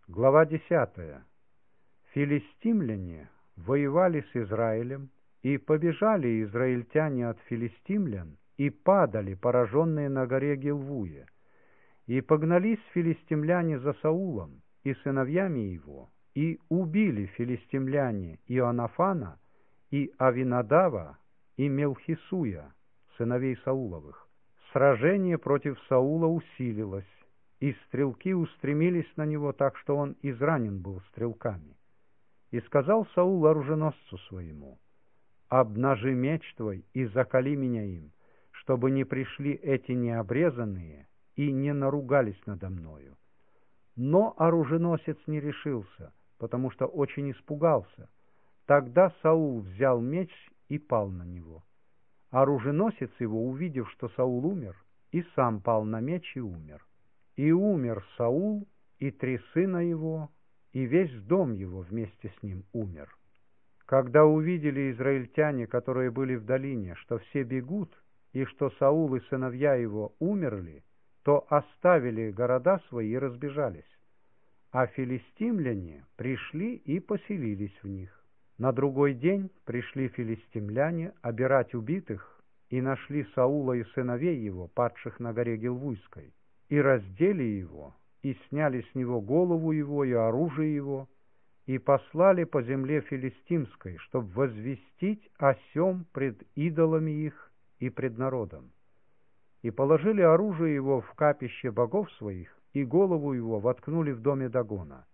Глава 10. Филистимляне воевали с Израилем, и побежали израильтяне от филистимлян, и падали, пораженные на горе Гилвуе. И погнались филистимляне за Саулом и сыновьями его, и убили филистимляне Иоаннафана, и Авинадава, и Мелхисуя, сыновей Сауловых. Сражение против Саула усилилось, и стрелки устремились на него так, что он изранен был стрелками. И сказал Саул оруженосцу своему: «Обнажи меч твой и закали меня им, чтобы не пришли эти необрезанные и не наругались надо мною». Но оруженосец не решился, потому что очень испугался. Тогда Саул взял меч и пал на него. Оруженосец его, увидев, что Саул умер, и сам пал на меч и умер. И умер Саул, и 3 сына его, и весь дом его вместе с ним умер. Когда увидели израильтяне, которые были в долине, что все бегут, и что Саул и сыновья его умерли, то оставили города свои и разбежались. А филистимляне пришли и поселились в них. На другой день пришли филистимляне обирать убитых, и нашли Саула и сыновей его, падших на горе Гилвуйской, и раздели его, и сняли с него голову его и оружие его, и послали по земле филистимской, чтобы возвестить о сем пред идолами их и пред народом. И положили оружие его в капище богов своих, и голову его воткнули в доме Дагона.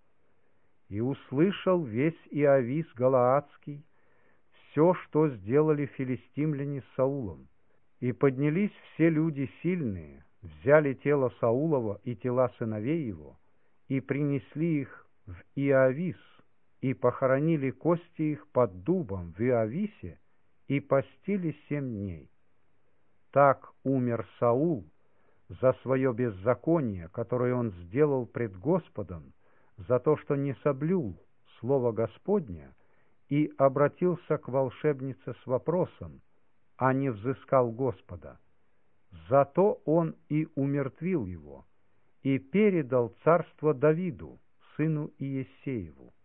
И услышал весь Иавис Галаадский все, что сделали филистимляне с Саулом. И поднялись все люди сильные, взяли тело Саулова и тела сыновей его, и принесли их в Иавис, и похоронили кости их под дубом в Иависе, и постили 7 дней. Так умер Саул за свое беззаконие, которое он сделал пред Господом, за то, что не соблюл слово Господня и обратился к волшебнице с вопросом, а не взыскал Господа. Зато он и умертвил его, и передал царство Давиду, сыну Иессееву.